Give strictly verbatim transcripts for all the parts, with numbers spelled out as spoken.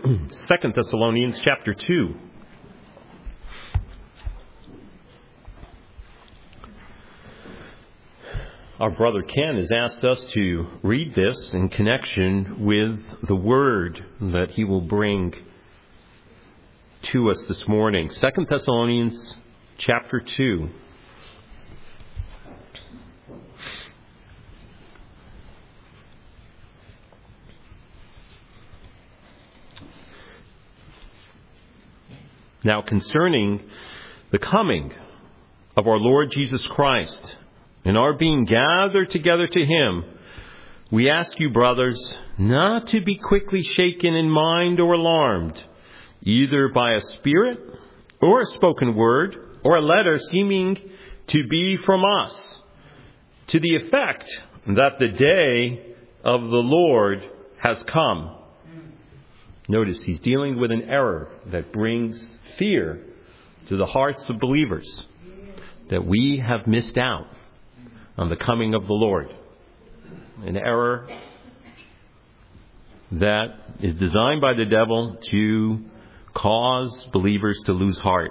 Second Thessalonians chapter two. Our brother Ken has asked us to read this in connection with the word that he will bring to us this morning. Second Thessalonians chapter two. Now concerning the coming of our Lord Jesus Christ and our being gathered together to Him, we ask you, brothers, not to be quickly shaken in mind or alarmed, either by a spirit or a spoken word or a letter seeming to be from us, to the effect that the day of the Lord has come. Notice he's dealing with an error that brings fear to the hearts of believers, that we have missed out on the coming of the Lord. An error that is designed by the devil to cause believers to lose heart.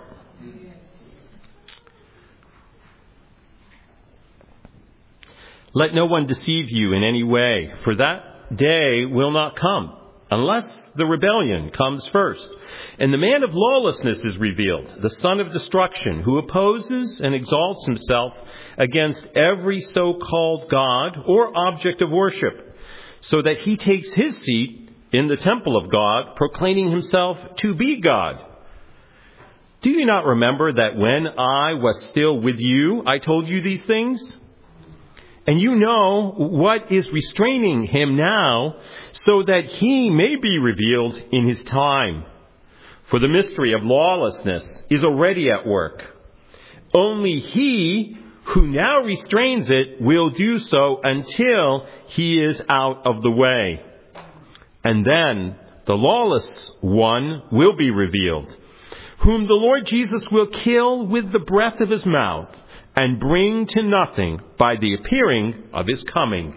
Let no one deceive you in any way, for that day will not come unless the rebellion comes first, and the man of lawlessness is revealed, the son of destruction, who opposes and exalts himself against every so-called God or object of worship, so that he takes his seat in the temple of God, proclaiming himself to be God. Do you not remember that when I was still with you, I told you these things? And you know what is restraining him now, so that he may be revealed in his time. For the mystery of lawlessness is already at work. Only he who now restrains it will do so until he is out of the way. And then the lawless one will be revealed, whom the Lord Jesus will kill with the breath of his mouth, and bring to nothing by the appearing of his coming.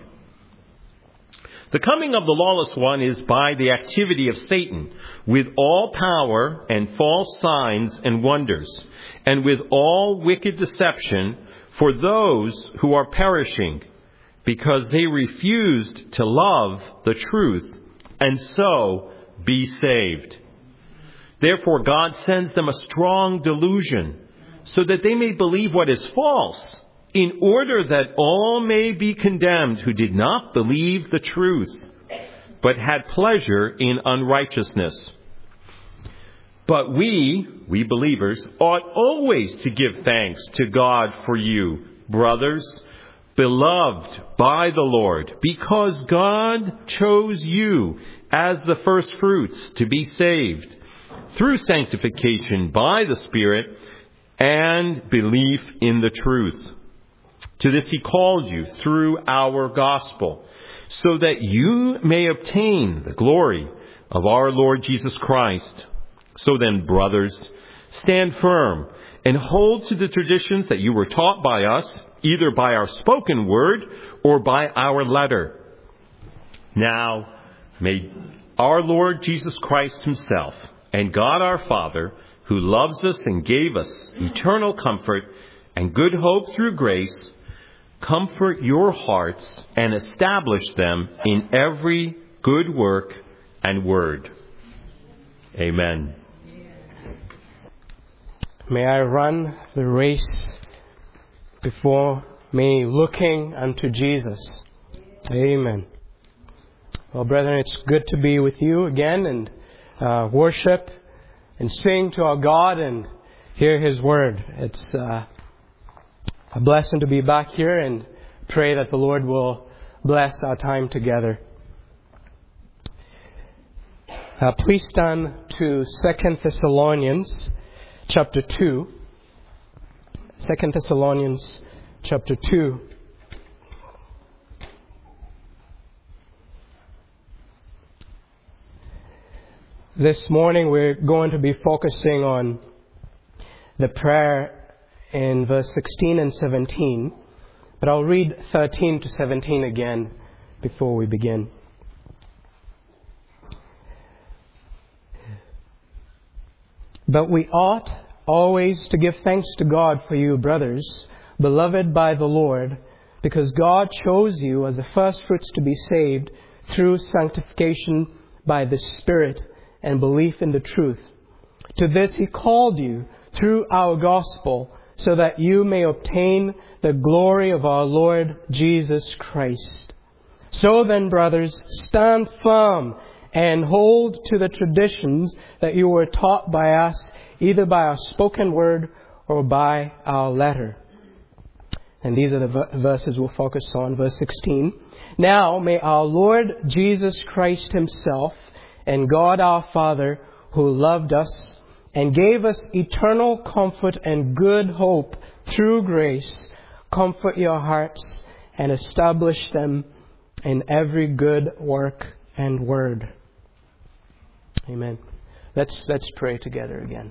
The coming of the lawless one is by the activity of Satan, with all power and false signs and wonders, and with all wicked deception for those who are perishing, because they refused to love the truth and so be saved. Therefore God sends them a strong delusion, so that they may believe what is false, in order that all may be condemned who did not believe the truth, but had pleasure in unrighteousness. But we, we believers, ought always to give thanks to God for you, brothers, beloved by the Lord, because God chose you as the first fruits to be saved, through sanctification by the Spirit, and belief in the truth. To this he called you through our gospel, so that you may obtain the glory of our Lord Jesus Christ. So then, brothers, stand firm and hold to the traditions that you were taught by us, either by our spoken word or by our letter. Now, may our Lord Jesus Christ himself and God our Father, who loves us and gave us eternal comfort and good hope through grace, comfort your hearts and establish them in every good work and word. Amen. May I run the race before me, looking unto Jesus. Amen. Well, brethren, it's good to be with you again and uh, worship and sing to our God and hear His Word. It's uh, a blessing to be back here, and pray that the Lord will bless our time together. Uh, please stand to Second Thessalonians chapter two. Second Thessalonians chapter two. This morning we're going to be focusing on the prayer in verse sixteen and seventeen. But I'll read thirteen to seventeen again before we begin. But we ought always to give thanks to God for you, brothers, beloved by the Lord, because God chose you as the firstfruits to be saved through sanctification by the Spirit and belief in the truth. To this He called you through our gospel, so that you may obtain the glory of our Lord Jesus Christ. So then, brothers, stand firm and hold to the traditions that you were taught by us, either by our spoken word or by our letter. And these are the verses we'll focus on. Verse sixteen. Now may our Lord Jesus Christ Himself and God our Father, who loved us and gave us eternal comfort and good hope through grace, comfort your hearts and establish them in every good work and word. Amen. Let's, let's pray together again.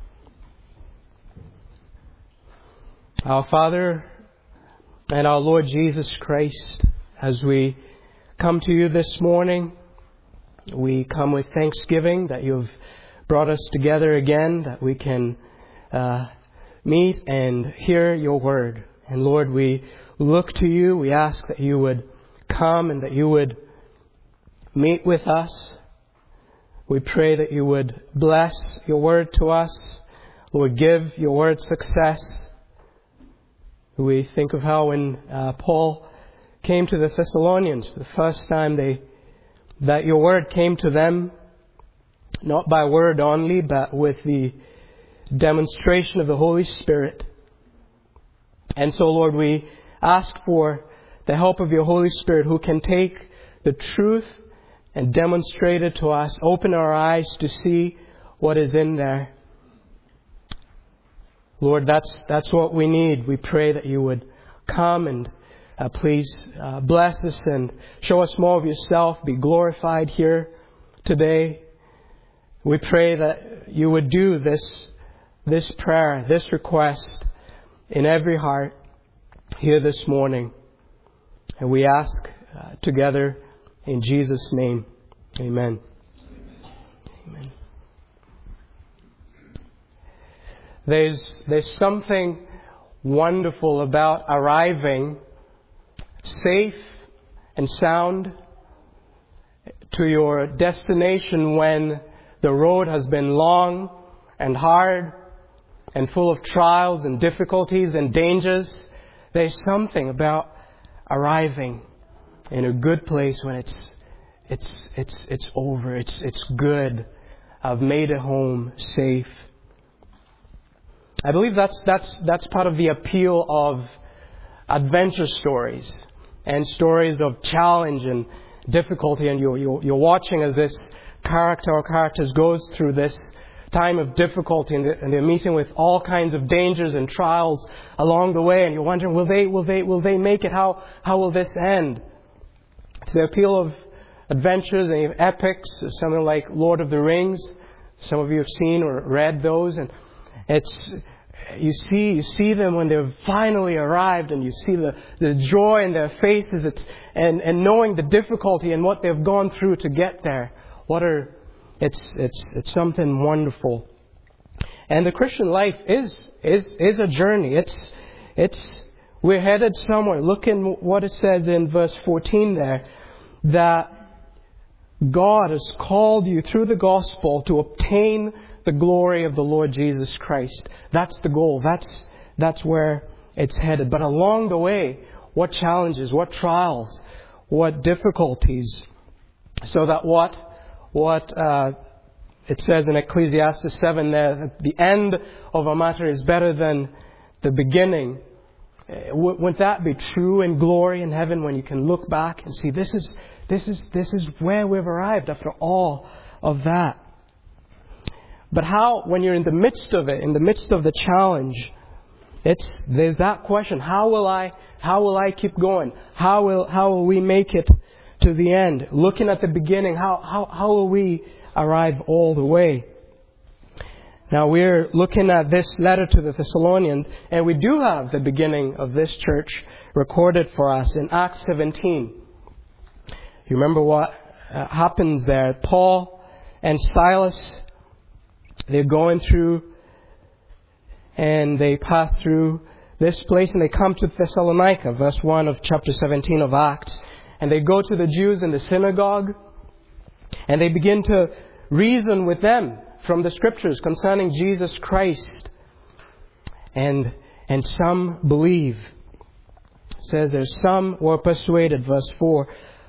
Our Father and our Lord Jesus Christ, as we come to you this morning, we come with thanksgiving that you've brought us together again, that we can uh, meet and hear your word. And Lord, we look to you. We ask that you would come and that you would meet with us. We pray that you would bless your word to us. Lord, give your word success. We think of how when uh, Paul came to the Thessalonians for the first time, they that your word came to them, not by word only, but with the demonstration of the Holy Spirit. And so, Lord, we ask for the help of your Holy Spirit, who can take the truth and demonstrate it to us, open our eyes to see what is in there. Lord, that's that's what we need. We pray that you would come and uh, please uh, bless us and show us more of yourself. Be glorified here today. We pray that you would do this, this prayer, this request in every heart here this morning. And we ask uh, together in Jesus' name. Amen. Amen. There's, there's something wonderful about arriving safe and sound to your destination when the road has been long and hard and full of trials and difficulties and dangers. There's something about arriving in a good place when it's it's it's it's over. It's it's good. I've made it home safe. I believe that's that's that's part of the appeal of adventure stories and stories of challenge and difficulty. And you're you're, you're watching as this character or characters goes through this time of difficulty, and they're, and they're meeting with all kinds of dangers and trials along the way, and you're wondering, will they will they will they make it? How how will this end? It's the appeal of adventures and epics, something like Lord of the Rings. Some of you have seen or read those, and it's you see you see them when they've finally arrived, and you see the, the joy in their faces. It's and, and knowing the difficulty and what they've gone through to get there. What are it's it's it's something wonderful. And the Christian life is is is a journey. It's it's we're headed somewhere. Look in what it says in verse fourteen there, that God has called you through the gospel to obtain the glory of the Lord Jesus Christ. That's the goal. That's that's where it's headed. But along the way, what challenges, what trials, what difficulties, so that what what uh, it says in Ecclesiastes seven there, the end of a matter is better than the beginning. Wouldn't that be true in glory in heaven, when you can look back and see this is this is this is where we've arrived after all of that? But how, when you're in the midst of it, in the midst of the challenge, it's there's that question: How will I? How will I keep going? How will how will we make it to the end? Looking at the beginning, how how how will we arrive all the way? Now we're looking at this letter to the Thessalonians, and we do have the beginning of this church recorded for us in Acts seventeen. You remember what uh, happens there? Paul and Silas they're going through, and they pass through this place, and they come to Thessalonica, verse one of chapter seventeen of Acts. And they go to the Jews in the synagogue, and they begin to reason with them from the Scriptures concerning Jesus Christ. And and some believe. It says there's some were persuaded, verse four.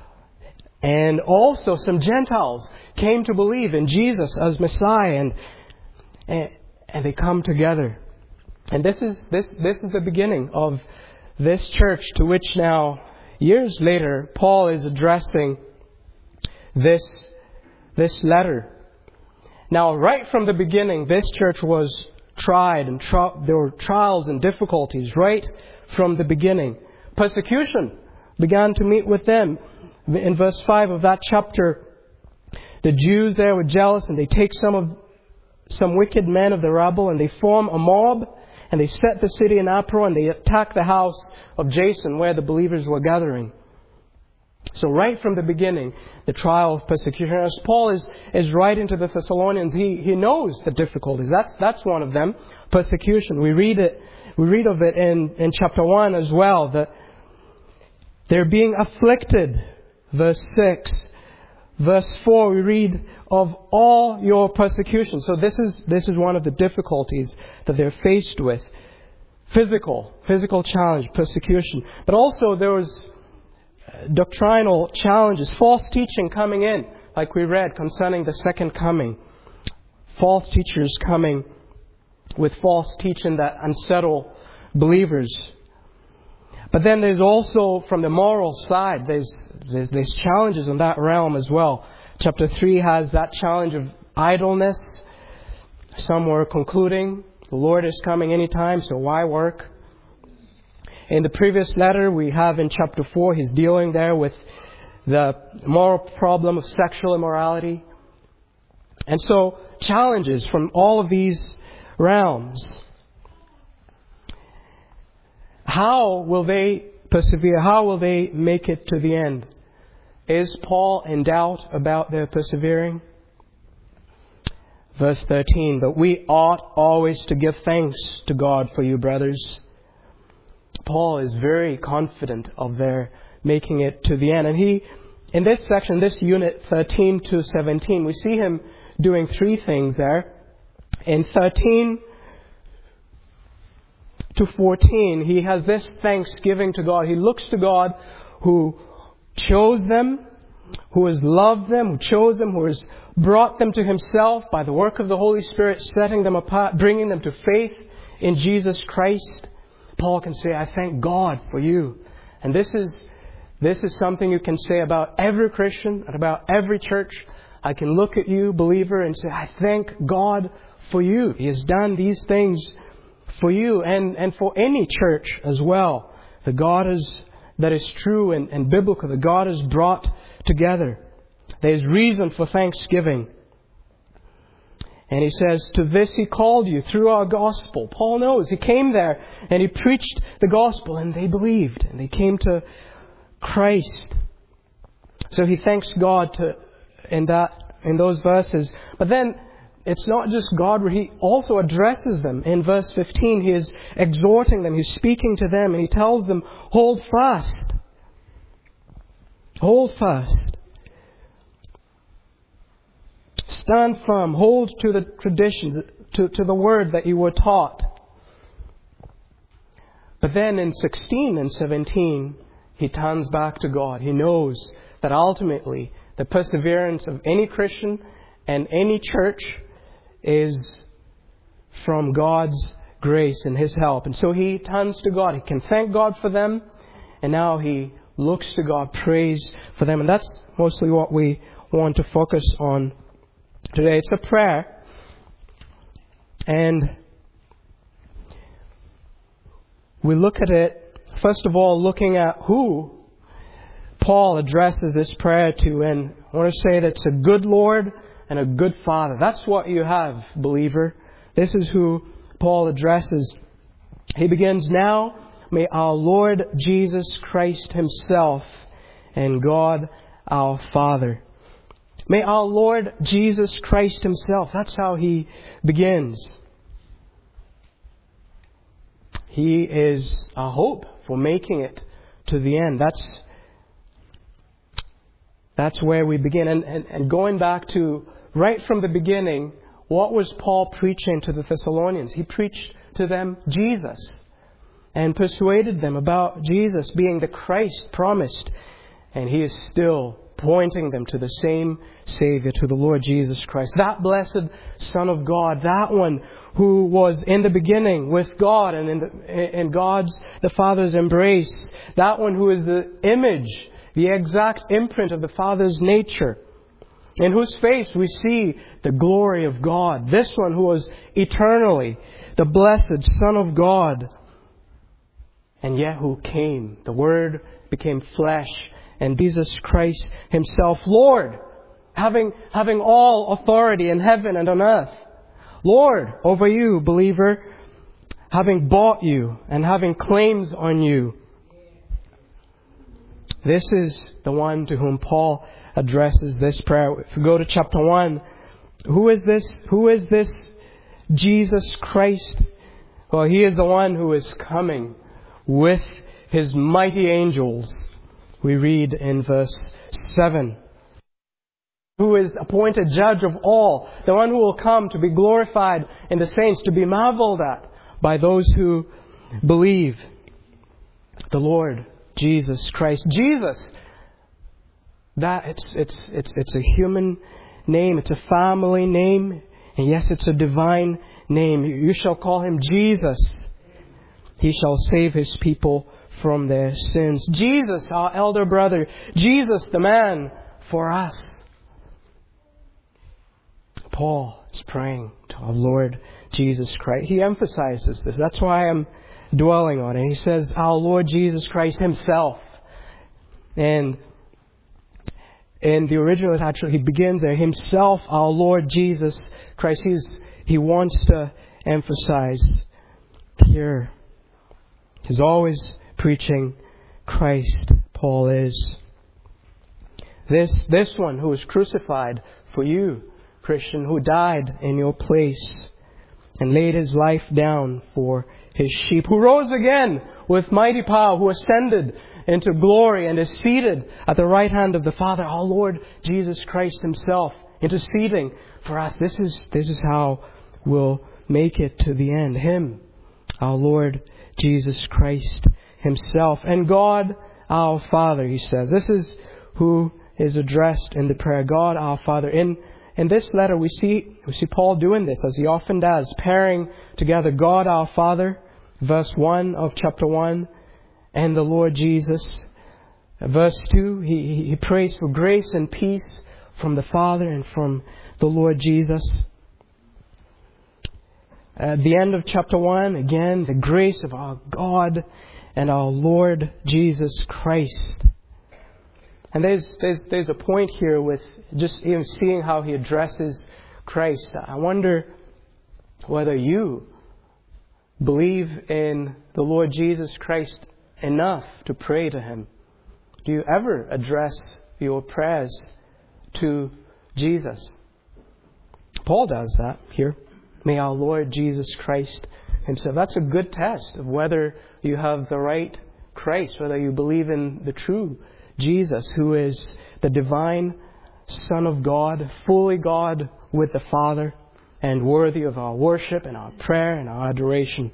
And also some Gentiles came to believe in Jesus as Messiah, and and, and they come together. And this is this this is the beginning of this church, to which now, years later, Paul is addressing this this letter. Now, right from the beginning, this church was tried, and tri- there were trials and difficulties right from the beginning. Persecution began to meet with them. In verse five of that chapter, the Jews there were jealous, and they take some of some wicked men of the rabble, and they form a mob, and they set the city in uproar, and they attack the house of Jason where the believers were gathering. So right from the beginning, the trial of persecution. As Paul is, is writing to the Thessalonians, he, he knows the difficulties. That's that's one of them, persecution. We read it, we read of it in, in chapter one as well, that they're being afflicted. Verse six. Verse four, we read of all your persecution. So this is this is one of the difficulties that they're faced with. Physical, physical challenge, persecution. But also there was doctrinal challenges, false teaching coming in, like we read concerning the second coming. False teachers coming with false teaching that unsettle believers. But then there's also, from the moral side, there's, there's there's challenges in that realm as well. Chapter three has that challenge of idleness. Some were concluding the Lord is coming anytime, so why work? In the previous letter we have in chapter four, he's dealing there with the moral problem of sexual immorality. And so challenges from all of these realms. How will they persevere? How will they make it to the end? Is Paul in doubt about their persevering? Verse thirteen, but we ought always to give thanks to God for you, brothers. Paul is very confident of their making it to the end. And he, in this section, this unit thirteen to seventeen, we see him doing three things there. In thirteen to fourteen, he has this thanksgiving to God. He looks to God who chose them, who has loved them, who chose them, who has brought them to himself by the work of the Holy Spirit, setting them apart, bringing them to faith in Jesus Christ. Paul can say, I thank God for you. And this is this is something you can say about every Christian and about every church. I can look at you, believer, and say, I thank God for you. He has done these things for you and, and for any church as well. The God is that is true and, and biblical, the God is brought together. There's reason for thanksgiving. And he says, to this he called you through our gospel. Paul knows. He came there and he preached the gospel and they believed and they came to Christ. So he thanks God to, in that in those verses. But then it's not just God, he also addresses them. In verse fifteen, he is exhorting them, he's speaking to them, and he tells them, hold fast. Hold fast. Stand firm. Hold to the traditions, to, to the word that you were taught. But then in sixteen and seventeen, he turns back to God. He knows that ultimately the perseverance of any Christian and any church is from God's grace and His help. And so he turns to God. He can thank God for them. And now he looks to God, prays for them. And that's mostly what we want to focus on today. It's a prayer. And we look at it, first of all, looking at who Paul addresses this prayer to. And I want to say that it's a good Lord and a good Father. That's what you have, believer. This is who Paul addresses. He begins, now may our Lord Jesus Christ Himself and God our Father. May our Lord Jesus Christ Himself, that's how He begins. He is our hope for making it to the end. That's that's where we begin. And, and, and going back to right from the beginning, what was Paul preaching to the Thessalonians? He preached to them Jesus and persuaded them about Jesus being the Christ promised. And He is still pointing them to the same Savior, to the Lord Jesus Christ. That blessed Son of God, that one who was in the beginning with God and in, the, in God's, the Father's embrace. That one who is the image, the exact imprint of the Father's nature, in whose face we see the glory of God. This one who was eternally the blessed Son of God, and yet who came. The Word became flesh, and Jesus Christ Himself, Lord, having, having all authority in heaven and on earth. Lord over you, believer, having bought you and having claims on you. This is the one to whom Paul addresses this prayer. If we go to chapter one, who is this? Who is this Jesus Christ? Well, He is the one who is coming with His mighty angels. We read in verse seven. Who is appointed judge of all, the one who will come to be glorified in the saints, to be marveled at by those who believe. The Lord Jesus Christ. Jesus, that it's it's it's it's a human name, it's a family name, and yes, it's a divine name. You shall call Him Jesus. He shall save His people from their sins. Jesus, our elder brother. Jesus, the man for us. Paul is praying to our Lord Jesus Christ. He emphasizes this. That's why I'm dwelling on it. He says, our Lord Jesus Christ Himself. And in the original, it actually, he begins there. Himself, our Lord Jesus Christ. He's, he wants to emphasize here. He's always preaching Christ, Paul is. This, this one who was crucified for you, Christian, who died in your place and laid His life down for His sheep, who rose again with mighty power, who ascended into glory and is seated at the right hand of the Father, our Lord Jesus Christ Himself, interceding for us. This is, this is how we'll make it to the end. Him, our Lord Jesus Christ Himself. And God, our Father, he says. This is who is addressed in the prayer. God, our Father. In In this letter, we see we see Paul doing this, as he often does, pairing together God our Father, verse one of chapter one, and the Lord Jesus. Verse two, he, he prays for grace and peace from the Father and from the Lord Jesus. At the end of chapter one, again, the grace of our God and our Lord Jesus Christ. And there's, there's, there's a point here with just even seeing how he addresses Christ. I wonder whether you believe in the Lord Jesus Christ enough to pray to Him. Do you ever address your prayers to Jesus? Paul does that here. May our Lord Jesus Christ Himself. That's a good test of whether you have the right Christ, whether you believe in the true Jesus, who is the divine Son of God, fully God with the Father, and worthy of our worship and our prayer and our adoration.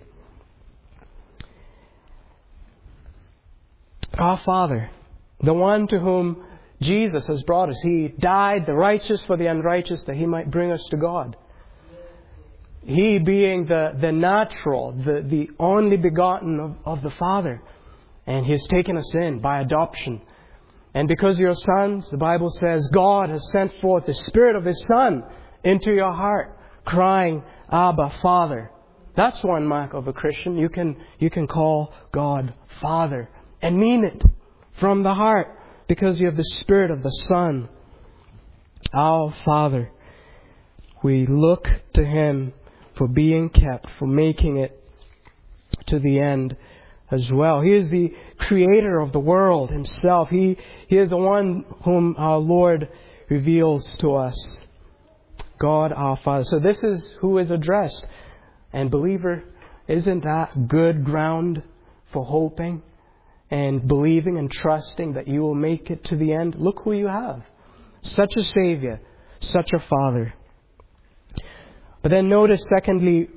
Our Father, the one to whom Jesus has brought us. He died, the righteous for the unrighteous, that He might bring us to God. He being the, the natural, the, the only begotten of, of the Father. And He has taken us in by adoption. And because you're sons, the Bible says, God has sent forth the Spirit of His Son into your heart, crying, Abba, Father. That's one mark of a Christian. You can, you can call God Father and mean it from the heart, because you have the Spirit of the Son. Our Father. We look to Him for being kept, for making it to the end as well. He is the Creator of the world Himself. He, he is the one whom our Lord reveals to us God our Father. So this is who is addressed. And believer, isn't that good ground for hoping and believing and trusting that you will make it to the end? Look who you have. Such a Savior, such a Father. But then notice, secondly,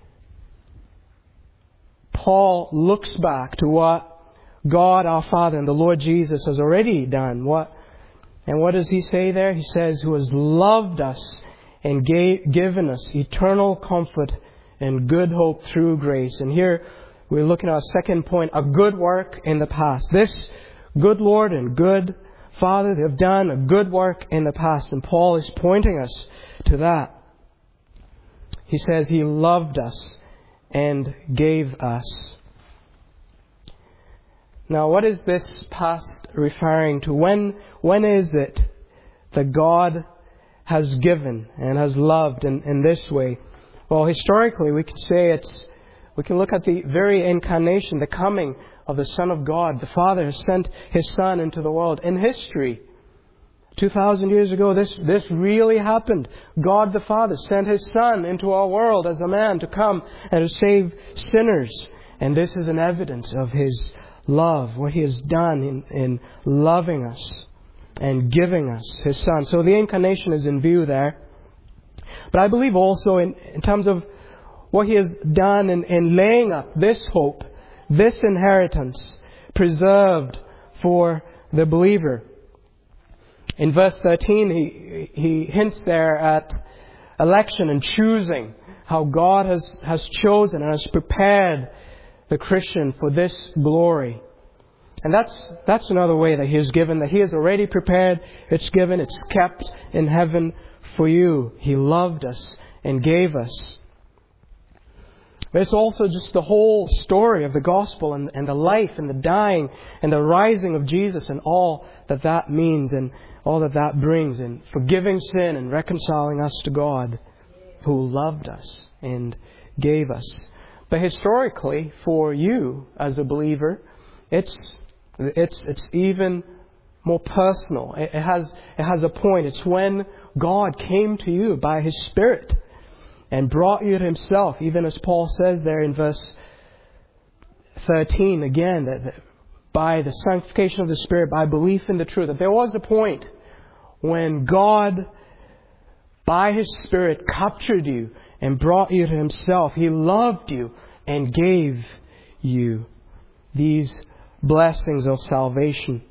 Paul looks back to what God our Father and the Lord Jesus has already done. What and what does he say there? He says, who has loved us and gave, given us eternal comfort and good hope through grace. And here we're looking at our second point, a good work in the past. This good Lord and good Father, they have done a good work in the past. And Paul is pointing us to that. He says He loved us and gave us. Now, what is this past referring to? When, when is it that God has given and has loved in, in this way? Well, historically, we can say it's, we can look at the very incarnation, the coming of the Son of God. The Father has sent His Son into the world. In history, two thousand years ago, this, this really happened. God the Father sent His Son into our world as a man to come and to save sinners. And this is an evidence of His love, what He has done in, in loving us and giving us His Son. So the incarnation is in view there. But I believe also in, in terms of what He has done in, in laying up this hope, this inheritance preserved for the believer. In verse thirteen, he, he hints there at election and choosing, how God has, has chosen and has prepared the Christian for this glory. And that's that's another way that He has given, that He has already prepared, it's given, it's kept in heaven for you. He loved us and gave us. But it's also just the whole story of the gospel and, and the life and the dying and the rising of Jesus and all that that means and all that that brings in forgiving sin and reconciling us to God, who loved us and gave us. But historically, for you as a believer, it's it's it's even more personal. It, it has it has a point. It's when God came to you by His Spirit and brought you to Himself, even as Paul says there in verse thirteen again, that, that by the sanctification of the Spirit, by belief in the truth, that there was a point when God, by His Spirit, captured you and brought you to Himself. He loved you and gave you these blessings of salvation.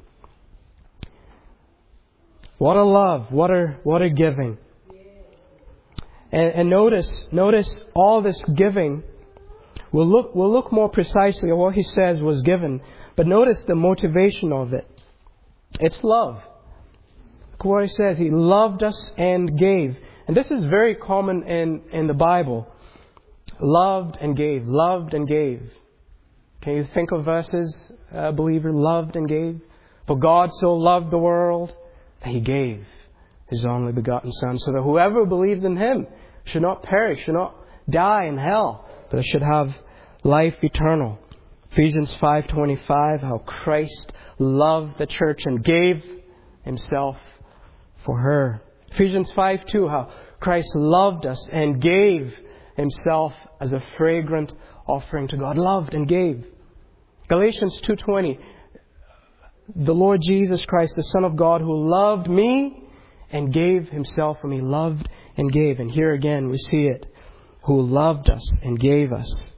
What a love, what a what a giving. And, and notice, notice all this giving. We'll look, we'll look more precisely at what he says was given. But notice the motivation of it. It's love. Look what he says. He loved us and gave. And this is very common in, in the Bible. Loved and gave. Loved and gave. Can you think of verses, uh, believer? Loved and gave. For God so loved the world that He gave His only begotten Son, so that whoever believes in Him should not perish, should not die in hell, but should have life eternal. Ephesians five twenty-five, how Christ loved the church and gave Himself for her. Ephesians five two, how Christ loved us and gave Himself as a fragrant offering to God. Loved and gave. Galatians two twenty, the Lord Jesus Christ, the Son of God, who loved me and gave Himself for me. Loved and gave. And here again we see it. Who loved us and gave us.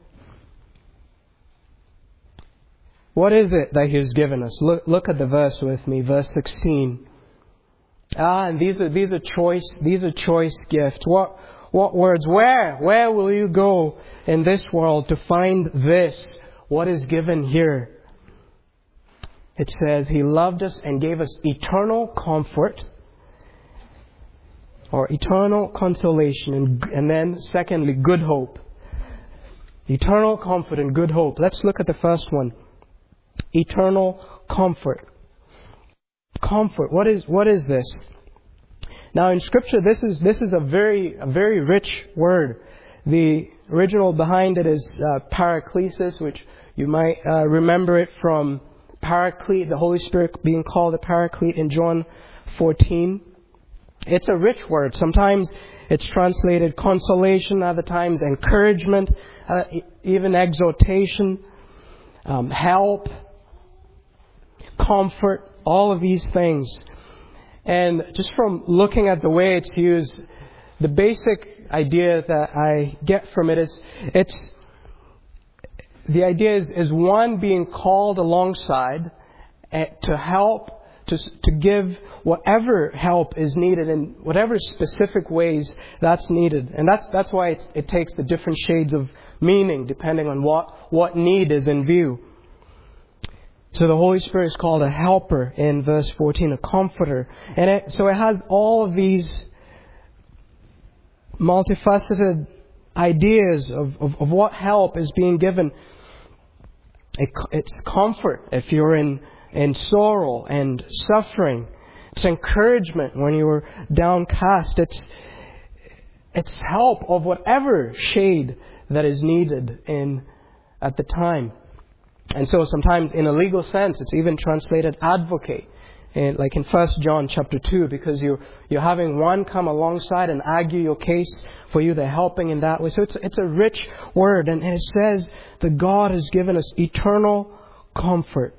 What is it that He has given us? Look, look at the verse with me. Verse sixteen. Ah, and these are these are choice these are choice gifts. What what words? Where? Where will you go in this world to find this? What is given here? It says He loved us and gave us eternal comfort, or eternal consolation, and, and then secondly, good hope. Eternal comfort and good hope. Let's look at the first one. Eternal comfort. Comfort. What is what is this? Now in Scripture, this is this is a very a very rich word. The original behind it is uh, paraklesis, which you might uh, remember it from Paraclete, the Holy Spirit being called the Paraclete in John fourteen. It's a rich word. Sometimes it's translated consolation, other times encouragement, uh, even exhortation, um, help, comfort, all of these things. And just from looking at the way it's used, the basic idea that I get from it is, it's the idea is, is one being called alongside to help, to to give whatever help is needed in whatever specific ways that's needed. And that's that's why it's, it takes the different shades of meaning depending on what, what need is in view. So the Holy Spirit is called a helper in verse fourteen, a comforter. And it, so it has all of these multifaceted ideas of, of, of what help is being given. It, it's comfort if you're in, in sorrow and suffering. It's encouragement when you are downcast. It's, it's help of whatever shade that is needed in at the time. And so sometimes in a legal sense, it's even translated advocate. And like in First John chapter two, because you're, you're having one come alongside and argue your case for you. They're helping in that way. So it's, it's a rich word. And, and it says that God has given us eternal comfort.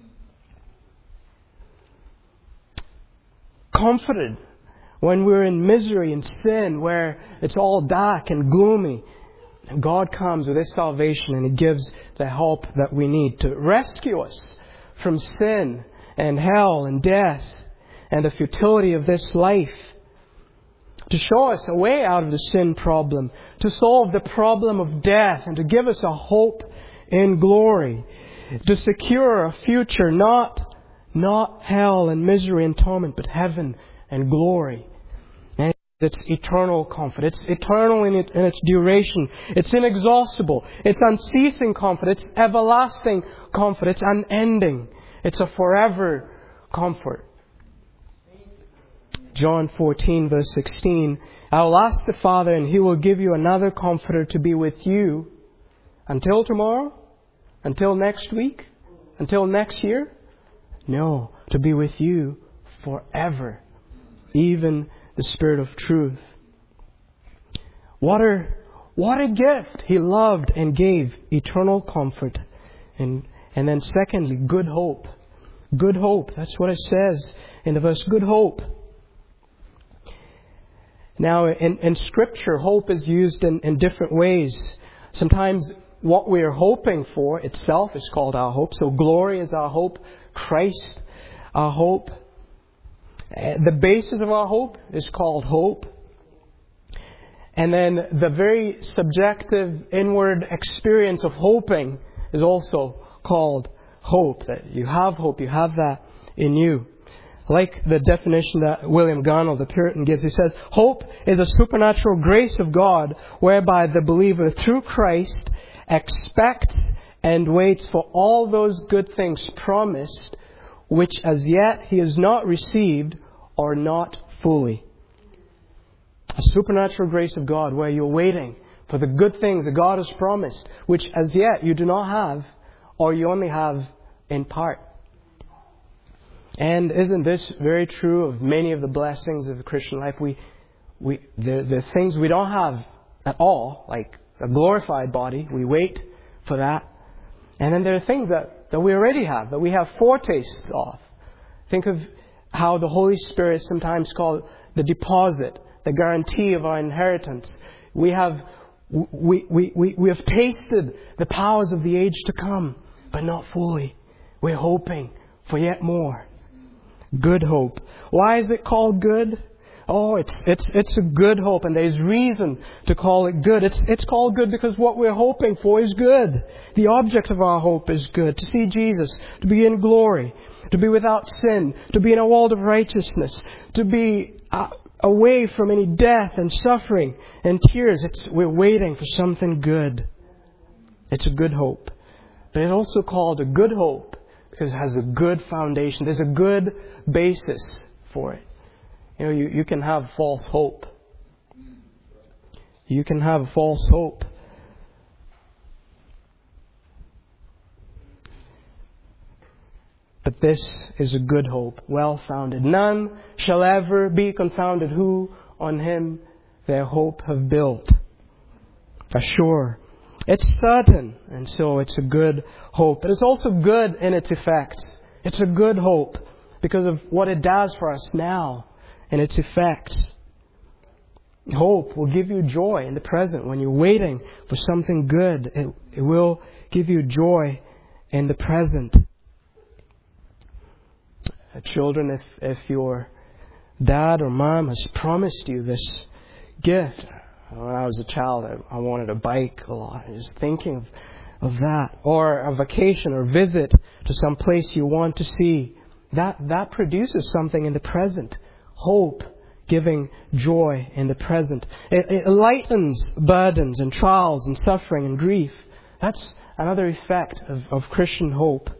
Comforted when we're in misery and sin, where it's all dark and gloomy. And God comes with His salvation and He gives the help that we need to rescue us from sin and hell and death and the futility of this life. To show us a way out of the sin problem. To solve the problem of death and to give us a hope in glory. To secure a future, not, not hell and misery and torment, but heaven and glory. It's eternal comfort. It's eternal in, it, in its duration. It's inexhaustible. It's unceasing comfort. It's everlasting comfort. It's unending. It's a forever comfort. John fourteen verse sixteen. I will ask the Father and He will give you another comforter to be with you until tomorrow? Until next week? Until next year? No, to be with you forever. Even the Spirit of truth. What a, what a gift! He loved and gave eternal comfort. And, and then secondly, good hope. Good hope. That's what it says in the verse. Good hope. Now, in, in Scripture, hope is used in, in different ways. Sometimes what we are hoping for itself is called our hope. So glory is our hope. Christ, our hope. The basis of our hope is called hope. And then the very subjective inward experience of hoping is also called hope. That you have hope, you have that in you. Like the definition that William Garnell, the Puritan, gives, he says, hope is a supernatural grace of God whereby the believer through Christ expects and waits for all those good things promised, which as yet he has not received or not fully. A supernatural grace of God where you're waiting for the good things that God has promised, which as yet you do not have or you only have in part. And isn't this very true of many of the blessings of the Christian life? We, we, the, the things we don't have at all, like a glorified body, we wait for that. And then there are things that, that we already have, that we have foretastes of. Think of how the Holy Spirit is sometimes called the deposit, the guarantee of our inheritance. We have, we, we, we, we have tasted the powers of the age to come, but not fully. We're hoping for yet more. Good hope. Why is it called good? Oh, it's it's it's a good hope, and there's reason to call it good. It's it's called good because what we're hoping for is good. The object of our hope is good. To see Jesus, to be in glory, to be without sin, to be in a world of righteousness, to be uh, away from any death and suffering and tears. It's we're waiting for something good. It's a good hope. But it's also called a good hope because it has a good foundation. There's a good basis for it. You know, you, you can have false hope. You can have false hope. But But this is a good hope, well-founded. None shall ever be confounded who on Him their hope have built. Assure. It's certain, and so it's a good hope. But it's also good in its effects. It's a good hope because of what it does for us now and its effects. Hope will give you joy in the present. When you're waiting for something good, it, it will give you joy in the present. Children, if, if your dad or mom has promised you this gift, when I was a child, I, I wanted a bike a lot. I was thinking of, of that. Or a vacation or visit to some place you want to see. That, that produces something in the present. Hope, giving joy in the present. It, it lightens burdens and trials and suffering and grief. That's another effect of, of Christian hope.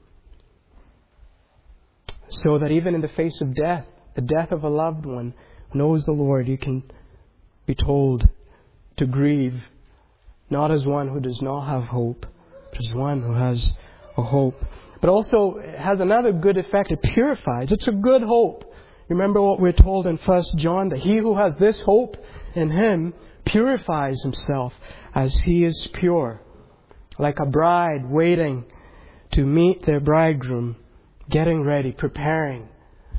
So that even in the face of death, the death of a loved one, knows the Lord, you can be told to grieve, not as one who does not have hope, but as one who has a hope. But also it has another good effect. It purifies. It's a good hope. Remember what we're told in First John, that he who has this hope in him purifies himself as he is pure. Like a bride waiting to meet their bridegroom, getting ready, preparing.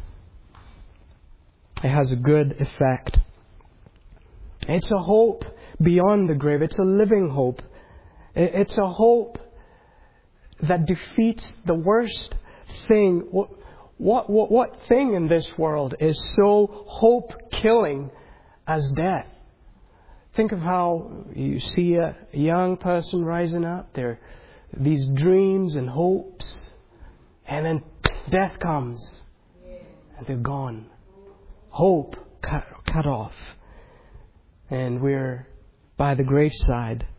It has a good effect. It's a hope beyond the grave. It's a living hope. It's a hope that defeats the worst thing. What, what, what, what thing in this world is so hope-killing as death? Think of how you see a young person rising up. There these dreams and hopes. And then death comes. And they're gone. Hope cut, cut off. And we're by the graveside.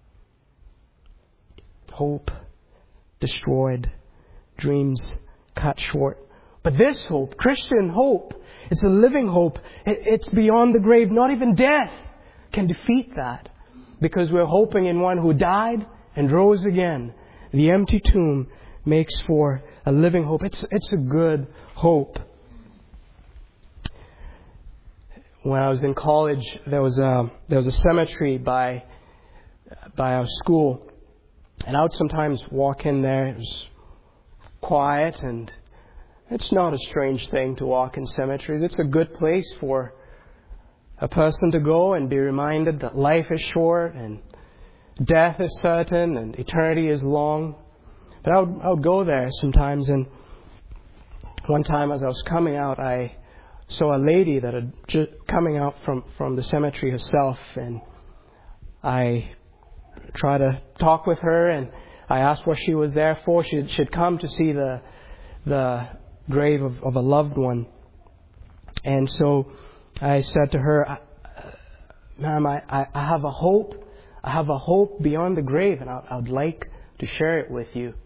Hope destroyed. Dreams cut short. But this hope, Christian hope, it's a living hope. It, it's beyond the grave. Not even death can defeat that. Because we're hoping in one who died and rose again. The empty tomb makes for a living hope. It's, it's a good hope. When I was in college, there was a there was a cemetery by by our school, and I would sometimes walk in there. It was quiet, and it's not a strange thing to walk in cemeteries. It's a good place for a person to go and be reminded that life is short and death is certain and eternity is long. But I would I would go there sometimes, and one time as I was coming out, I saw a lady that had just coming out from, from the cemetery herself, and I tried to talk with her, and I asked what she was there for. She she'd come to see the the grave of, of a loved one, and so I said to her, "Ma'am, I, I, I have a hope. I have a hope beyond the grave, and I, I would like to share it with you."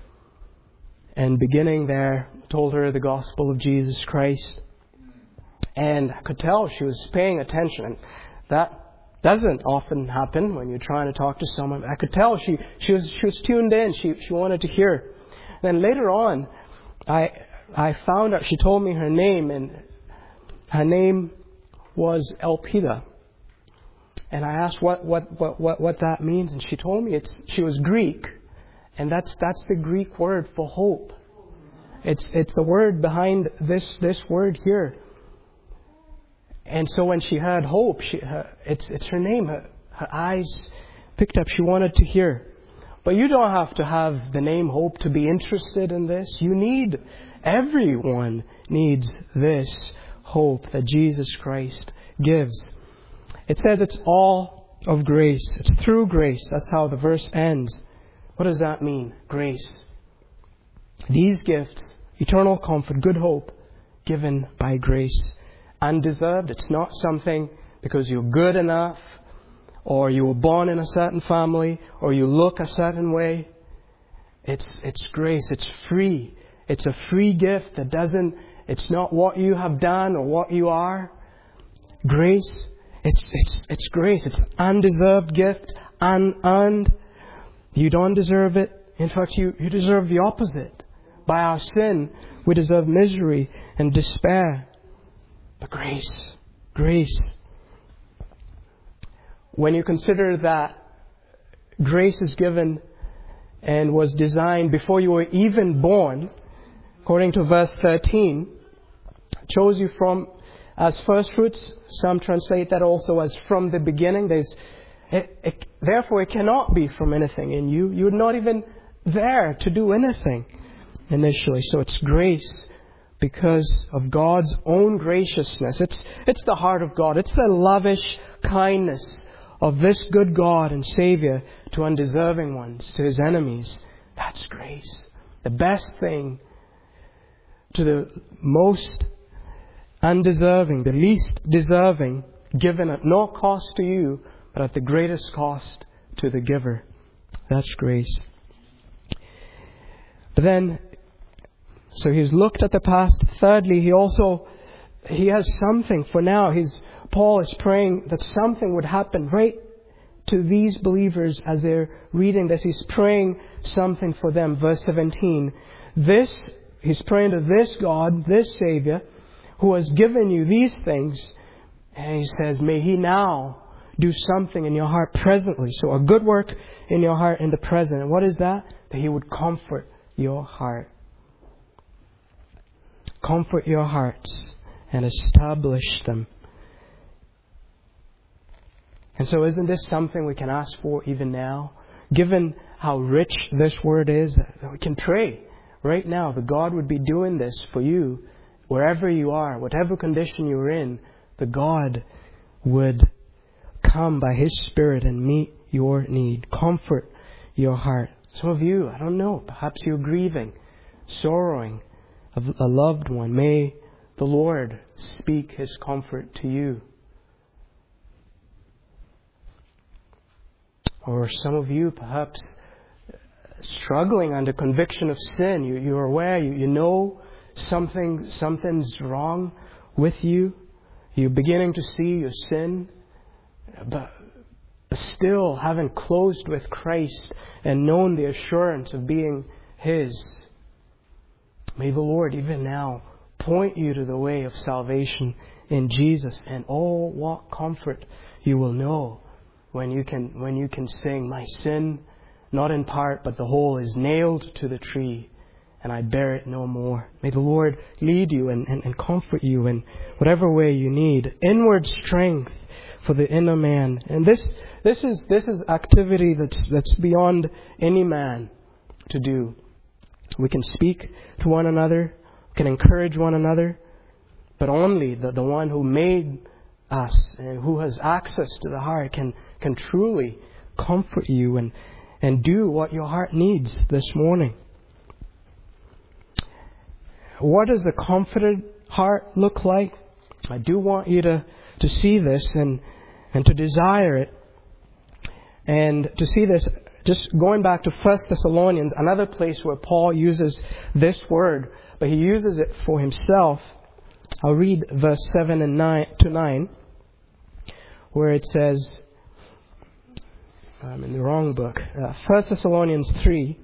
And beginning there, I told her the gospel of Jesus Christ. And I could tell she was paying attention. And that doesn't often happen when you're trying to talk to someone. I could tell she, she was she was tuned in. She she wanted to hear. Then later on, I I found out, she told me her name, and her name was Elpida. And I asked what, what, what, what, what that means, and she told me it's she was Greek. And that's that's the Greek word for hope. It's it's the word behind this this word here. And so when she heard hope, she, her, it's it's her name. Her, her eyes picked up. She wanted to hear. But you don't have to have the name Hope to be interested in this. You need, everyone needs this hope that Jesus Christ gives. It says it's all of grace. It's through grace. That's how the verse ends. What does that mean? Grace. These gifts, eternal comfort, good hope, given by grace. Undeserved. It's not something because you're good enough, or you were born in a certain family, or you look a certain way. It's it's grace. It's free. It's a free gift that doesn't, it's not what you have done or what you are. Grace. It's it's it's grace. It's undeserved gift, unearned. You don't deserve it. In fact, you, you deserve the opposite. by our sin, we deserve misery and despair. But grace, grace. When you consider that grace is given and was designed before you were even born, according to verse thirteen, chose you from as first fruits. Some translate that also as from the beginning. There's, it, it, therefore, it cannot be from anything in you. You're not even there to do anything initially. So it's grace because of God's own graciousness. It's, it's the heart of God. It's the lavish kindness of this good God and Savior to undeserving ones, to His enemies. That's grace. The best thing to the most undeserving, the least deserving, given at no cost to you, but at the greatest cost to the giver. That's grace. But then, so He's looked at the past. Thirdly, He also, He has something for now. He's, Paul is praying that something would happen right to these believers as they're reading this. He's praying something for them. Verse seventeen. This, He's praying to this God, this Savior, who has given you these things. And He says, may He now do something in your heart presently. So a good work in your heart in the present. And what is that? That He would comfort your heart. Comfort your hearts and establish them. And so isn't this something we can ask for even now? Given how rich this word is, that we can pray right now that God would be doing this for you, wherever you are, whatever condition you're in, that God would come by His Spirit and meet your need. Comfort your heart. Some of you, I don't know, perhaps you're grieving, sorrowing of a loved one. May the Lord speak His comfort to you. Or some of you, perhaps struggling under conviction of sin. You, you're aware, you, you know something, something's wrong with you. You're beginning to see your sin, but, but still haven't closed with Christ and known the assurance of being His. May the Lord even now point you to the way of salvation in Jesus, and oh, what comfort you will know when you can when you can sing, my sin, not in part, but the whole, is nailed to the tree, and I bear it no more. May the Lord lead you and, and, and comfort you in whatever way you need. Inward strength for the inner man. And this this is this is activity that's that's beyond any man to do. We can speak to one another, we can encourage one another, but only the, the one who made us and who has access to the heart can can truly comfort you and, and do what your heart needs this morning. What does a comforted heart look like? I do want you to, to see this and, and to desire it. And to see this, just going back to First Thessalonians, another place where Paul uses this word, but he uses it for himself. I'll read verse seven and nine to nine, where it says, I'm in the wrong book. Uh, First Thessalonians three.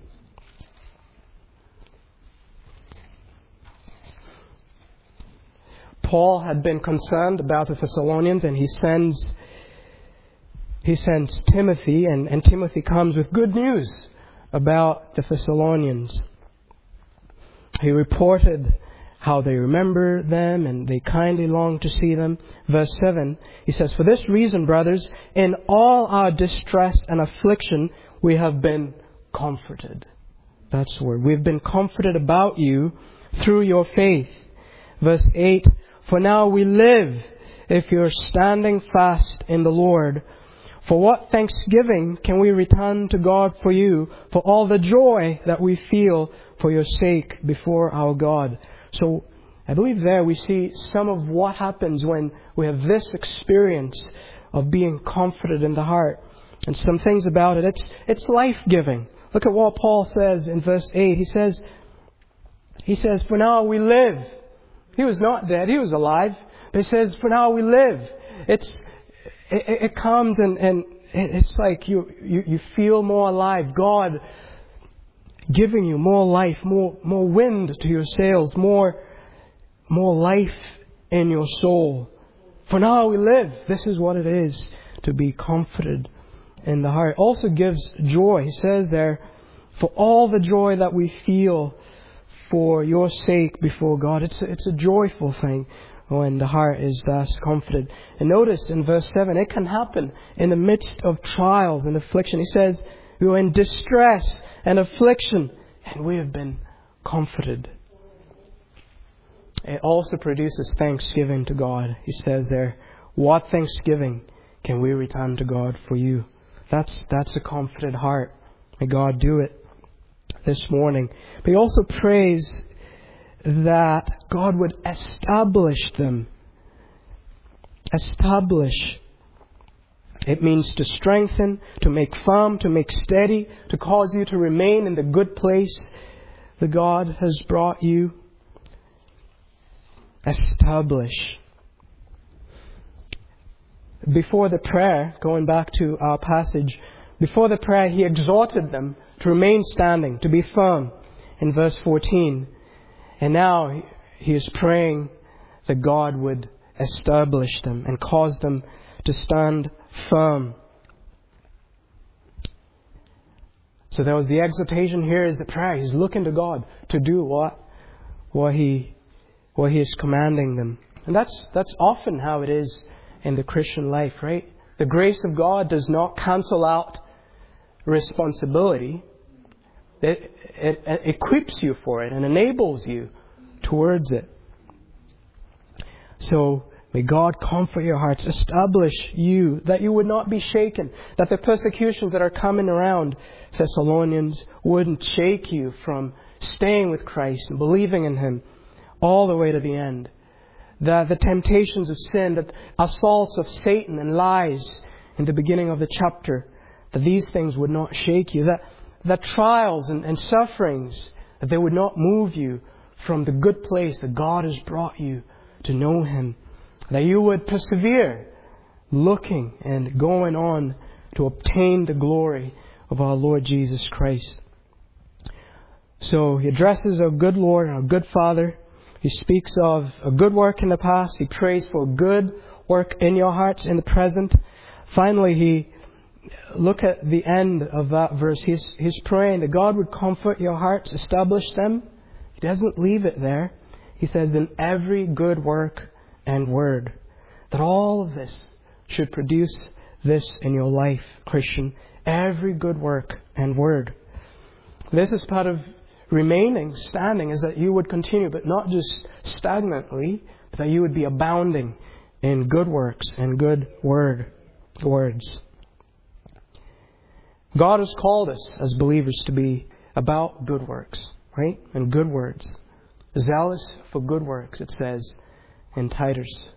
Paul had been concerned about the Thessalonians, and he sends he sends Timothy, and, and Timothy comes with good news about the Thessalonians. He reported how they remember them and they kindly long to see them. Verse seven, he says, for this reason, brothers, in all our distress and affliction, we have been comforted. That's the word. We've been comforted about you through your faith. Verse eight, for now we live if you're standing fast in the Lord. For what thanksgiving can we return to God for you, for all the joy that we feel for your sake before our God? So I believe there we see some of what happens when we have this experience of being comforted in the heart. And some things about it. It's it's life-giving. Look at what Paul says in verse eight. He says, he says, for now we live. He was not dead. He was alive. But he says, for now we live. It's it, it comes and, and it's like you, you, you feel more alive. God giving you more life, more, more wind to your sails, more, more life in your soul. For now we live. This is what it is to be comforted in the heart. Also gives joy. He says there, for all the joy that we feel for your sake before God. It's a, it's a joyful thing when the heart is thus comforted. And notice in verse seven, it can happen in the midst of trials and affliction. He says, we were in distress and affliction, and we have been comforted. It also produces thanksgiving to God. He says there, what thanksgiving can we return to God for you? That's, that's a comforted heart. May God do it this morning. But he also prays that God would establish them. Establish. It means to strengthen, to make firm, to make steady, to cause you to remain in the good place that God has brought you. Establish. Before the prayer, going back to our passage, before the prayer he exhorted them to remain standing, to be firm in verse fourteen. And now he is praying that God would establish them and cause them to stand firm. So there was the exhortation, here is the prayer. He's looking to God to do what? What he what he is commanding them. And that's that's often how it is in the Christian life, right? The grace of God does not cancel out responsibility. It, it, it equips you for it and enables you towards it. So may God comfort your hearts, establish you, that you would not be shaken, that the persecutions that are coming around Thessalonians wouldn't shake you from staying with Christ and believing in Him all the way to the end. That the temptations of sin, the assaults of Satan and lies in the beginning of the chapter, that these things would not shake you. That, that trials and, and sufferings, that they would not move you from the good place that God has brought you to know Him. That you would persevere, looking and going on to obtain the glory of our Lord Jesus Christ. So He addresses our good Lord and our good Father. He speaks of a good work in the past. He prays for good work in your hearts in the present. Finally, he look at the end of that verse. He's, he's praying that God would comfort your hearts, establish them. He doesn't leave it there. He says, in every good work and word. That all of this should produce this in your life, Christian. Every good work and word. This is part of remaining, standing, is that you would continue, but not just stagnantly, but that you would be abounding in good works and good word words. God has called us as believers to be about good works, right? And good words. Zealous for good works, it says in Titus.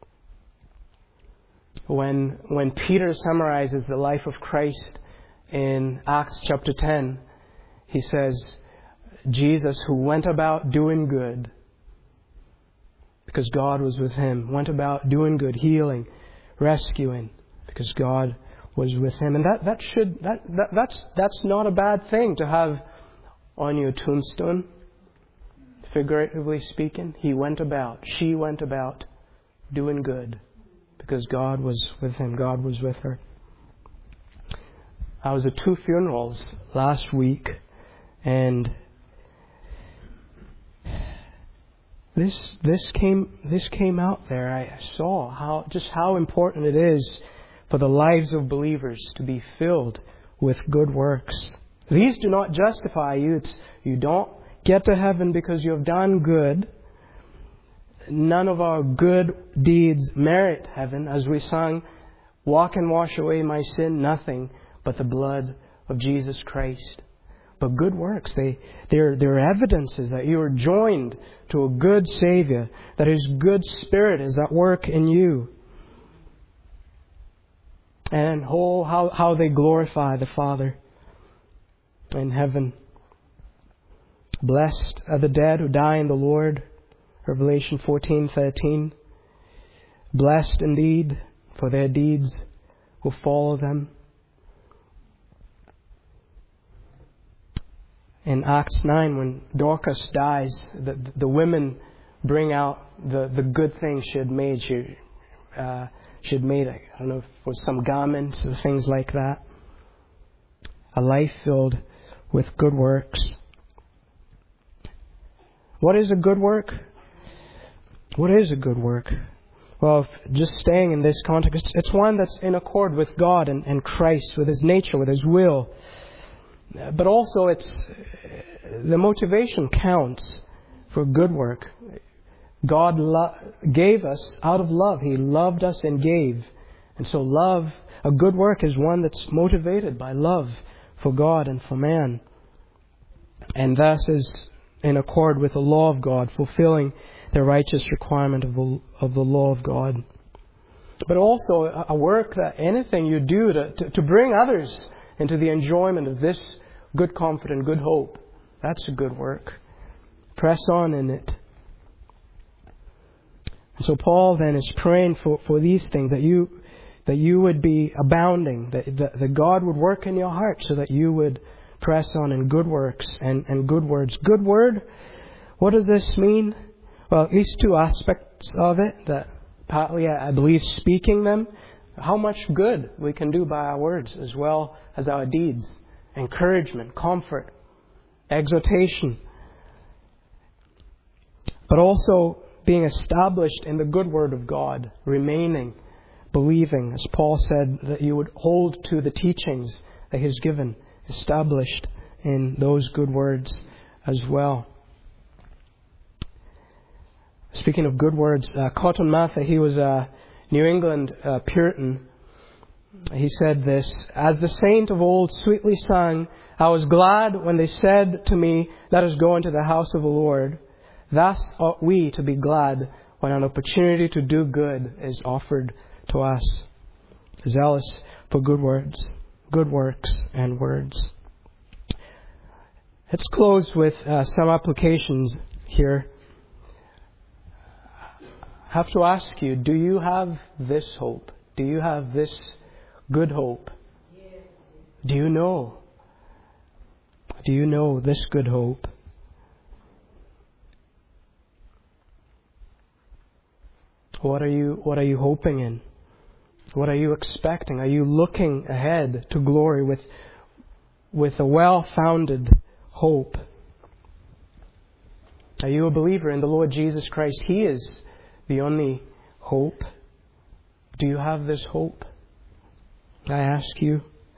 When, when Peter summarizes the life of Christ in Acts chapter ten, he says, Jesus, who went about doing good, because God was with Him, went about doing good, healing, rescuing, because God was with Him. And that, that should that, that that's that's not a bad thing to have on your tombstone, figuratively speaking. He went about, she went about doing good, because God was with him, God was with her. I was at two funerals last week, and This this came this came out there. I saw how just how important it is for the lives of believers to be filled with good works. These do not justify you. It's, you don't get to heaven because you have done good. None of our good deeds merit heaven. As we sung, walk and wash away my sin, nothing but the blood of Jesus Christ. But good works, they, they're, they're evidences that you are joined to a good Savior, that His good Spirit is at work in you. And oh, how, how they glorify the Father in heaven. Blessed are the dead who die in the Lord. Revelation fourteen thirteen. Blessed indeed, for their deeds will follow them. in Acts nine, when Dorcas dies, the, the women bring out the, the good things she had made. She, uh, she had made, I don't know if it was some garments or things like that. A life filled with good works. What is a good work? What is a good work? Well, just staying in this context, it's one that's in accord with God and, and Christ, with His nature, with His will. But also it's, the motivation counts for good work. God lo- gave us out of love. He loved us and gave. And so love, a good work is one that's motivated by love for God and for man. And thus is in accord with the law of God, fulfilling the righteous requirement of the, of the law of God. But also a, a work that anything you do to, to, to bring others into the enjoyment of this good comfort and good hope, that's a good work. Press on in it. And so Paul then is praying for, for these things, that you that you would be abounding, that, that, that God would work in your heart so that you would press on in good works and, and good words. Good word, what does this mean? Well, at least two aspects of it, that partly I believe speaking them, how much good we can do by our words as well as our deeds. Encouragement, comfort, exhortation. But also being established in the good word of God, remaining, believing, as Paul said, that you would hold to the teachings that He's given, established in those good words as well. Speaking of good words, uh, Cotton Mather, he was a New England uh, Puritan. He said this, "As the saint of old sweetly sang, I was glad when they said to me, 'Let us go into the house of the Lord.' Thus ought we to be glad when an opportunity to do good is offered to us." Zealous for good words, good works and words. Let's close with uh, some applications here. I have to ask you, do you have this hope? Do you have this good hope? Do you know? Do you know this good hope? What are you what are you hoping in? What are you expecting? Are you looking ahead to glory with with a well-founded hope? Are you a believer in the Lord Jesus Christ? He is the only hope. Do you have this hope? I ask you.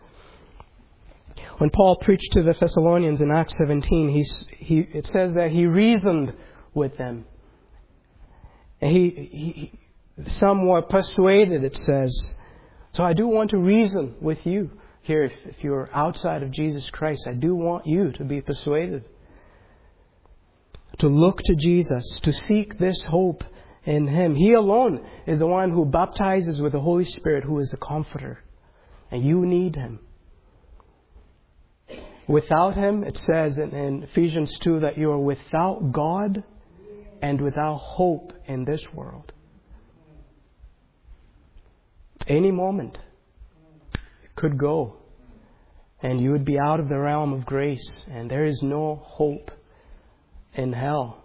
When Paul preached to the Thessalonians in Acts seventeen, he's, he, it says that he reasoned with them. And he, he, some were persuaded, it says. So I do want to reason with you here. If, if you're outside of Jesus Christ, I do want you to be persuaded. To look to Jesus, to seek this hope in Him. He alone is the one who baptizes with the Holy Spirit, who is the Comforter. And you need Him. Without Him, it says in, in Ephesians two that you are without God and without hope in this world. Any moment, it could go. And you would be out of the realm of grace. And there is no hope in hell.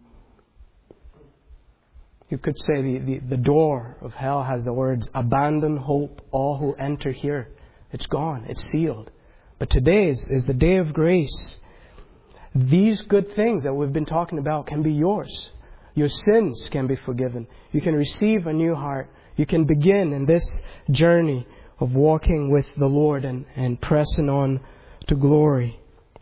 You could say the, the, the door of hell has the words, "Abandon hope, all who enter here." It's gone. It's sealed. But today is, is the day of grace. These good things that we've been talking about can be yours. Your sins can be forgiven. You can receive a new heart. You can begin in this journey of walking with the Lord and, and pressing on to glory.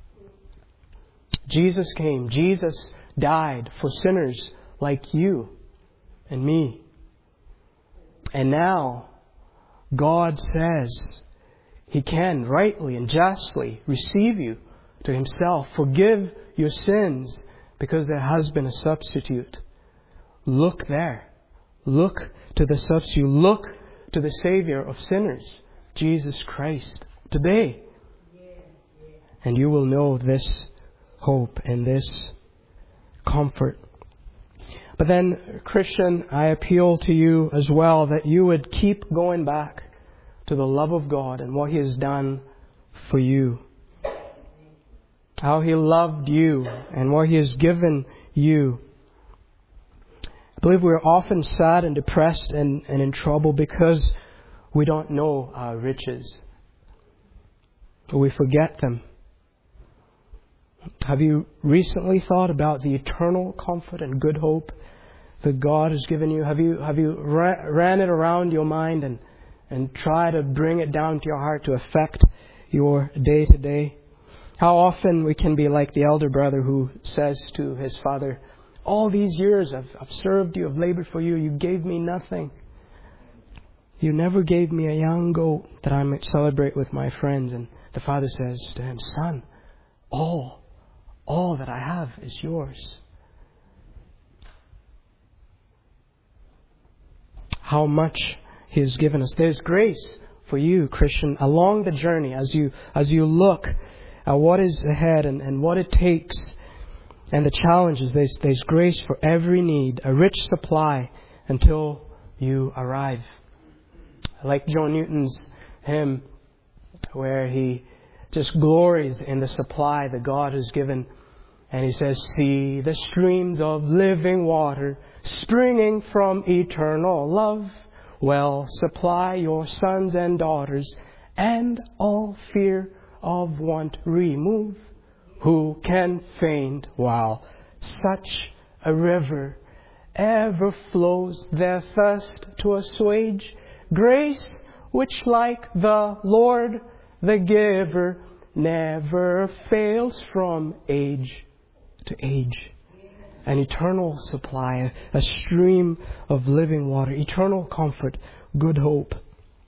Jesus came. Jesus died for sinners like you and me. And now God says He can rightly and justly receive you to Himself, forgive your sins, because there has been a substitute. Look there. Look to the substitute. Look to the Savior of sinners, Jesus Christ, today. And you will know this hope and this comfort. But then, Christian, I appeal to you as well that you would keep going back to the love of God and what He has done for you. how He loved you and what He has given you. I believe we're often sad and depressed and, and in trouble because we don't know our riches. We forget them. Have you recently thought about the eternal comfort and good hope that God has given you? Have you have you ra- ran it around your mind and, and tried to bring it down to your heart to affect your day to day? How often we can be like the elder brother who says to his father, all these years I've, I've served you, I've labored for you, you gave me nothing. You never gave me a young goat that I might celebrate with my friends. And the father says to him, son, all, all that I have is yours. How much He has given us. There's grace for you, Christian, along the journey as you as you look at what is ahead and, and what it takes and the challenges. There's, there's grace for every need, a rich supply until you arrive. I like John Newton's hymn where he just glories in the supply that God has given. And he says, see the streams of living water springing from eternal love. Well, supply your sons and daughters and all fear of want remove. Who can faint while such a river ever flows their thirst to assuage? Grace which like the Lord the giver never fails from age to age. An eternal supply, a stream of living water, eternal comfort, good hope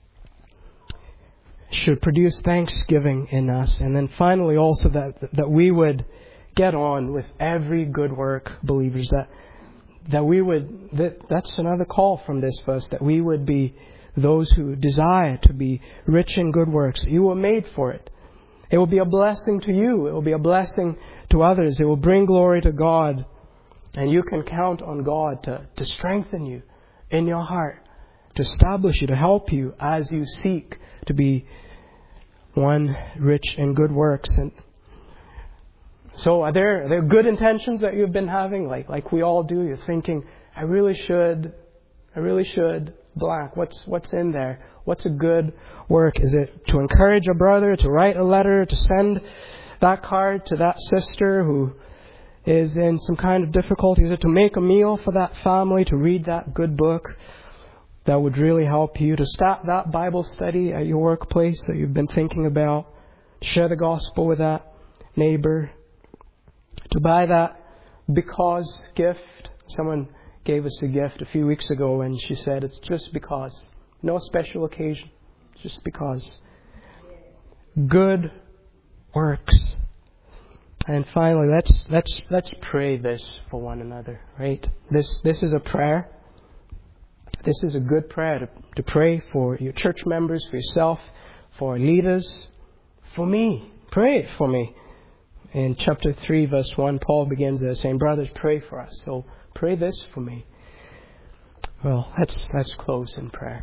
should produce thanksgiving in us. And then finally also that that we would get on with every good work, believers, that that we would, that that's another call from this verse, that we would be those who desire to be rich in good works. You were made for it. It will be a blessing to you. It will be a blessing to others. It will bring glory to God. And you can count on God to, to strengthen you in your heart, to establish you, to help you as you seek to be one rich in good works. And so are there, are there good intentions that you've been having? Like, like we all do. You're thinking, I really should, I really should, blank. What's, what's in there? What's a good work? Is it to encourage a brother, to write a letter, to send that card to that sister who is in some kind of difficulty? Is it to make a meal for that family, to read that good book that would really help you, to start that Bible study at your workplace that you've been thinking about, to share the gospel with that neighbor, to buy that because gift? Someone gave us a gift a few weeks ago and she said it's just because. No special occasion. Just because. Good works. And finally, let's let's let's pray this for one another, right? This this is a prayer. This is a good prayer to, to pray for your church members, for yourself, for leaders, for me. Pray it for me. In chapter three, verse one, Paul begins there saying, brothers, pray for us. So pray this for me. Well, let's let's close in prayer.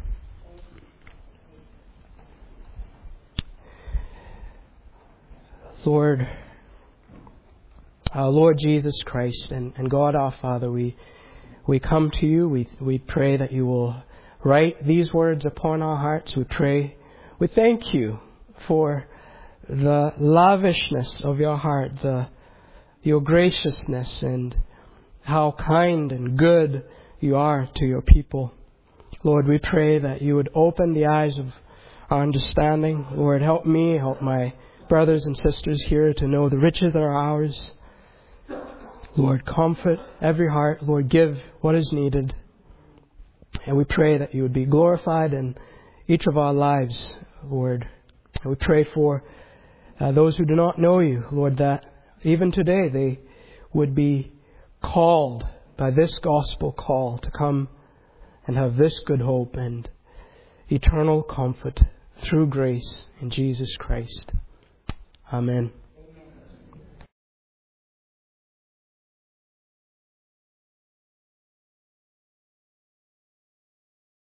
Lord, our Lord Jesus Christ and, and God our Father, we we come to you. We we pray that you will write these words upon our hearts. We pray. We thank you for the lavishness of your heart, the your graciousness, and how kind and good you are to your people. Lord, we pray that you would open the eyes of our understanding. Lord, help me, help my brothers and sisters here to know the riches that are ours. Lord, comfort every heart. Lord, give what is needed. And we pray that you would be glorified in each of our lives, Lord. And we pray for uh, those who do not know you, Lord, that even today they would be called by this gospel call to come and have this good hope and eternal comfort through grace in Jesus Christ. Amen.